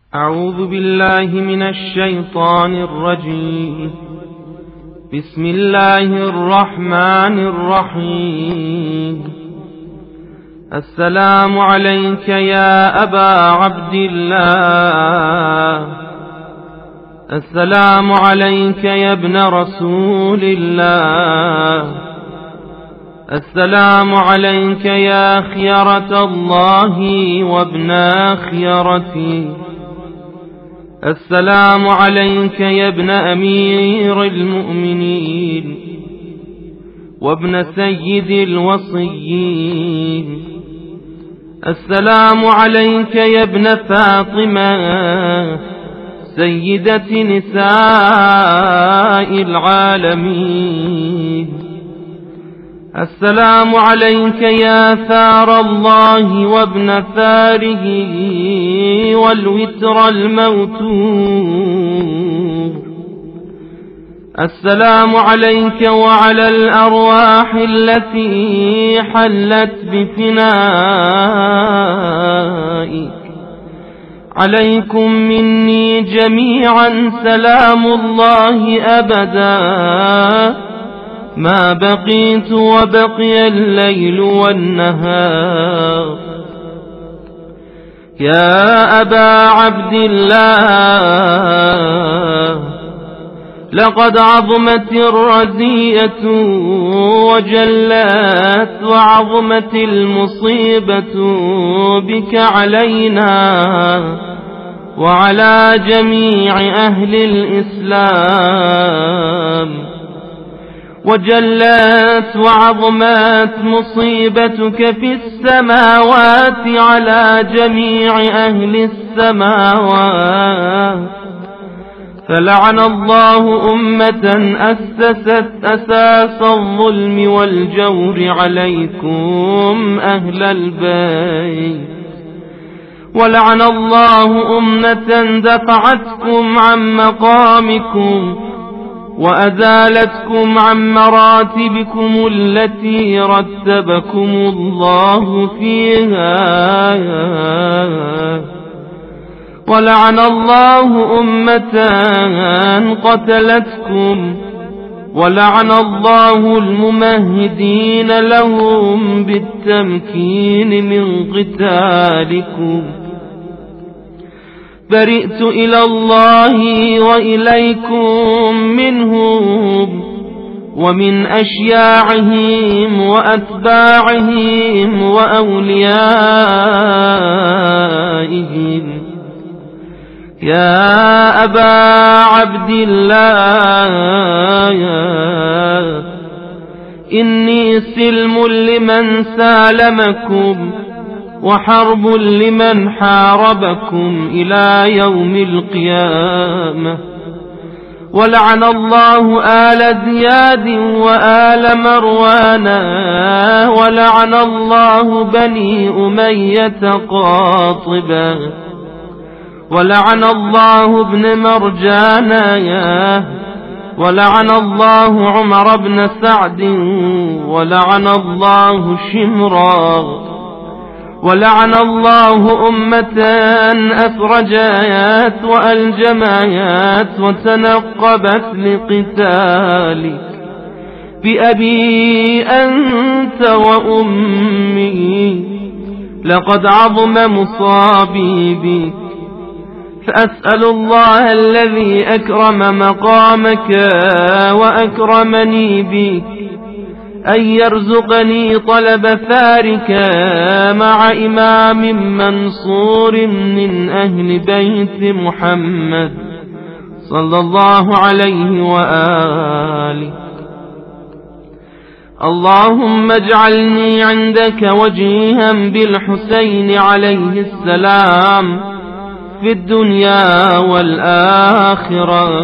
أعوذ بالله من الشيطان الرجيم. بسم الله الرحمن الرحيم. السلام عليك يا أبا عبد الله، السلام عليك يا ابن رسول الله، السلام عليك يا خيرة الله وابن خيرتي، السلام عليك يا ابن أمير المؤمنين وابن سيد الوصيين، السلام عليك يا ابن فاطمة سيدة نساء العالمين، السلام عليك يا ثار الله وابن ثاره والوتر الموتور، السلام عليك وعلى الأرواح التي حلت بفنائك، عليكم مني جميعا سلام الله أبدا ما بقيت وبقي الليل والنهار. يا أبا عبد الله، لقد عظمت الرزية وجلت وعظمت المصيبة بك علينا وعلى جميع أهل الإسلام، وجلت وعظمت مصيبتك في السماوات على جميع أهل السماوات، فلعن الله أمة أسست أساس الظلم والجور عليكم أهل البيت، ولعن الله أمة دفعتكم عن مقامكم وأزالتكم عن مراتبكم التي رتبكم الله فيها، ولعن الله أمة قتلتكم، ولعن الله الممهدين لهم بالتمكين من قتالكم. برئت إلى الله وإليكم منهم ومن أشياعهم وأتباعهم وأوليائهم. يا أبا عبد الله، إني سلم لمن سالمكم وحرب لمن حاربكم إلى يوم القيامة، ولعن الله آل زياد وآل مروان، ولعن الله بني أمية قاطبة، ولعن الله ابن مرجان، ولعن الله عمر بن سعد، ولعن الله شمرا، ولعن الله أمة أفرجات وألجمايات وتنقبت لقتالك. بأبي أنت وأمي لقد عظم مصابي بك، فأسأل الله الذي أكرم مقامك وأكرمني بك أن يرزقني طلب ثارك مع إمام منصور من أهل بيت محمد صلى الله عليه وآله. اللهم اجعلني عندك وجيها بالحسين عليه السلام في الدنيا والآخرة.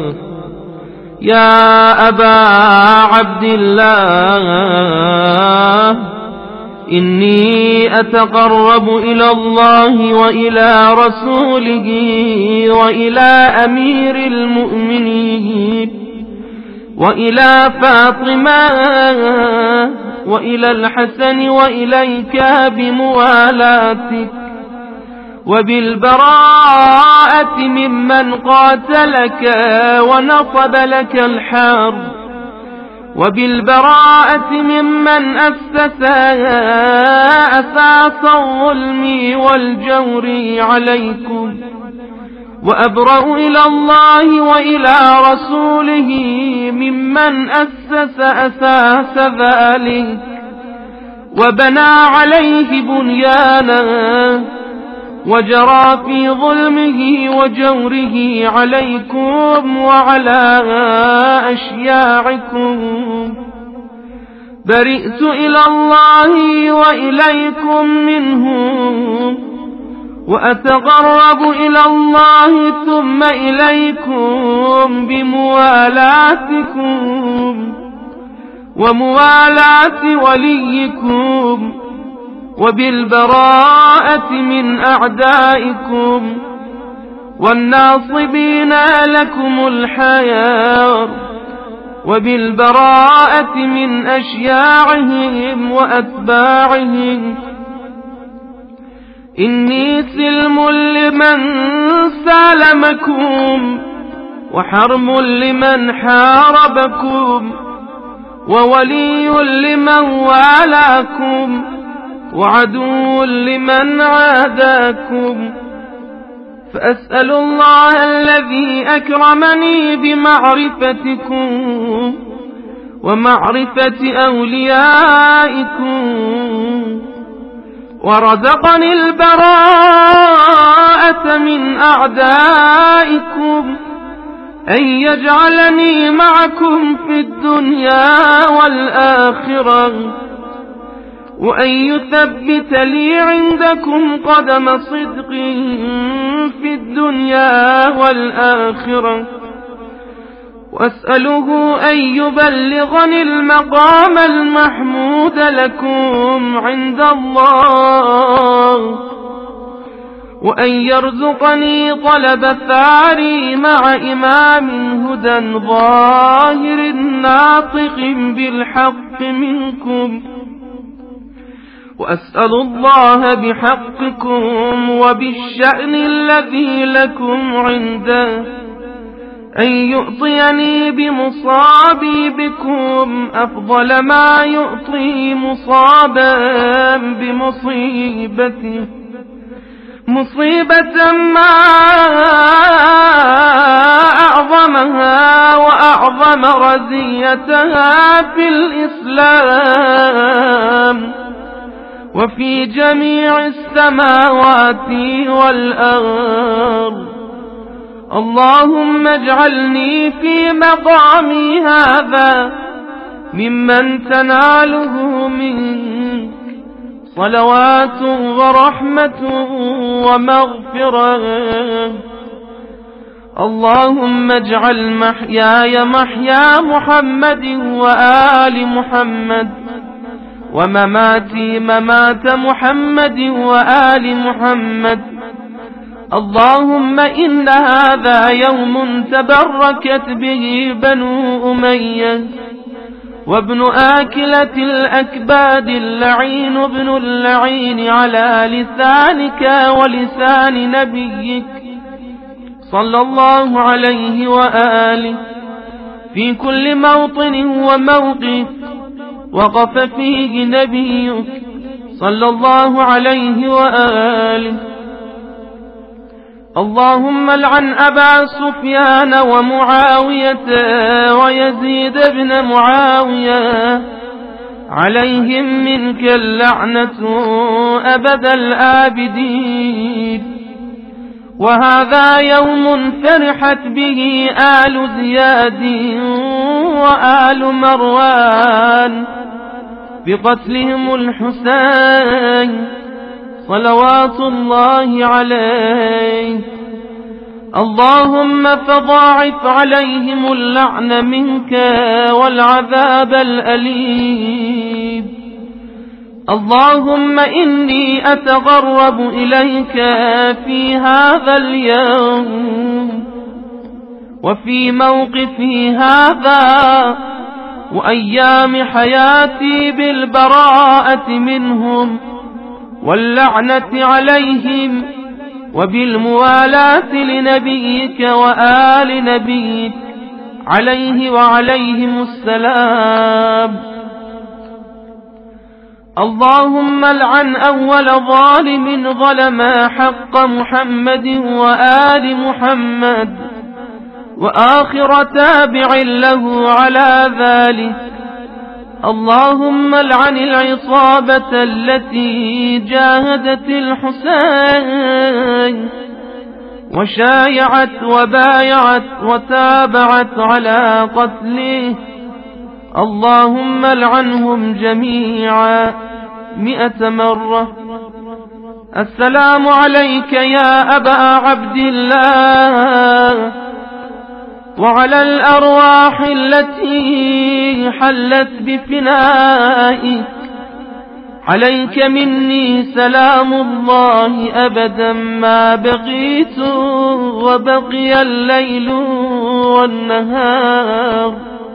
يا أبا عبد الله، إني أتقرب إلى الله وإلى رسوله وإلى أمير المؤمنين وإلى فاطمة وإلى الحسن وإليك بموالاتك وبالبراءة ممن قاتلك ونصب لك الحرب، وبالبراءة ممن أسس أساس الظلم والجور عليكم. وأبرأ إلى الله وإلى رسوله ممن أسس أساس ذلك وبنى عليه بنيانا وجرى في ظلمه وجوره عليكم وعلى أشياعكم. برئت إلى الله وإليكم منهم، وأتقرب إلى الله ثم إليكم بموالاتكم وموالاة وليكم، وبالبراءة من أعدائكم والناصبين لكم الحيار، وبالبراءة من أشياعهم وأتباعهم. إني سلم لمن سالمكم، وحرم لمن حاربكم، وولي لمن والاكم، وعدو لمن عاداكم. فأسأل الله الذي أكرمني بمعرفتكم ومعرفة أوليائكم، ورزقني البراءة من أعدائكم، أن يجعلني معكم في الدنيا والآخرة، وأن يثبت لي عندكم قدم صدق في الدنيا والآخرة، وأسأله أن يبلغني المقام المحمود لكم عند الله، وأن يرزقني طلب ثاري مع إمام هدى ظاهر ناطق بالحق منكم. وأسأل الله بحقكم وبالشأن الذي لكم عنده أن يعطيني بمصابي بكم أفضل ما يعطي مصابا بمصيبته، مصيبة ما أعظمها وأعظم رزيتها في الإسلام وفي جميع السماوات والأرض. اللهم اجعلني في مقامي هذا ممن تناله منك صلوات ورحمة ومغفرة. اللهم اجعل محياي محيا محمد وآل محمد، ومماتي ممات محمد وآل محمد. اللهم إن هذا يوم تبركت به بنو أمية، وابن آكلة الأكباد اللعين ابن اللعين على لسانك ولسان نبيك صلى الله عليه وآله، في كل موطن وموقف وقف فيه نبيك صلى الله عليه وآله. اللهم العن أبا سفيان ومعاوية ويزيد بن معاوية، عليهم منك اللعنة أبد الآبدين. وهذا يوم فرحت به آل زياد وآل مروان بقتلهم الحسين صلوات الله عليه. اللهم فضاعف عليهم اللعن منك والعذاب الأليم. اللهم إني أتقرب إليك في هذا اليوم وفي موقفي هذا وأيام حياتي بالبراءة منهم واللعنة عليهم وبالموالاة لنبيك وآل نبيك عليه وعليهم السلام. اللهم العن أول ظالم ظلم حق محمد وآل محمد وآخر تابع له على ذلك. اللهم العن العصابة التي جاهدت الحسين وشايعت وبايعت وتابعت على قتله. اللهم العنهم جميعا 100 مرة. السلام عليك يا أبا عبد الله وعلى الأرواح التي حلت بفنائك. عليك مني سلام الله أبدا ما بقيت وبقي الليل والنهار،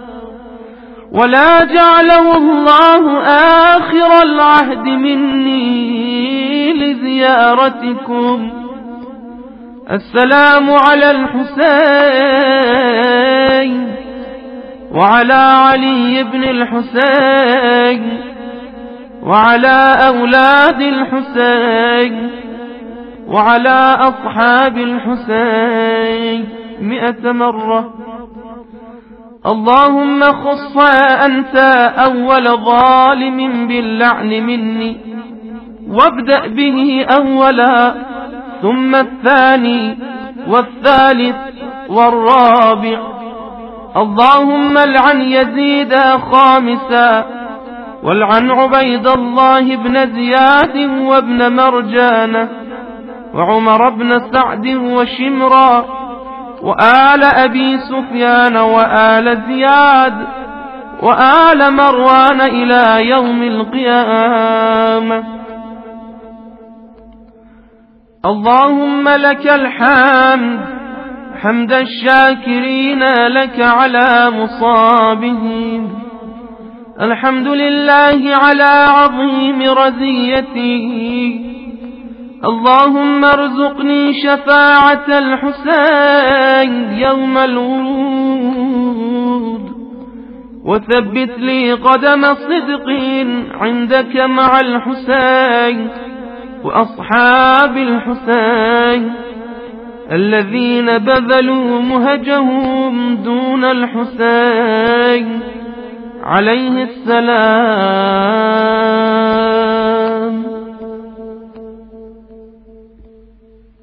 ولا جعله الله آخر العهد مني لزيارتكم. السلام على الحسين وعلى علي بن الحسين وعلى أولاد الحسين وعلى أصحاب الحسين 100 مرة. اللهم خص أنت أول ظالم باللعن مني، وابدأ به أولا ثم الثاني والثالث والرابع. اللهم العن يزيد خامسا، والعن عبيد الله بن زياد وابن مرجانة وعمر بن سعد وشمرا وآل أبي سفيان وآل زياد وآل مروان إلى يوم القيامة. اللهم لك الحمد حمد الشاكرين لك على مصابهم. الحمد لله على عظيم رزيته. اللهم ارزقني شفاعة الحسين يوم الورود، وثبت لي قدم صدق عندك مع الحسين وأصحاب الحسين الذين بذلوا مهجهم دون الحسين عليه السلام.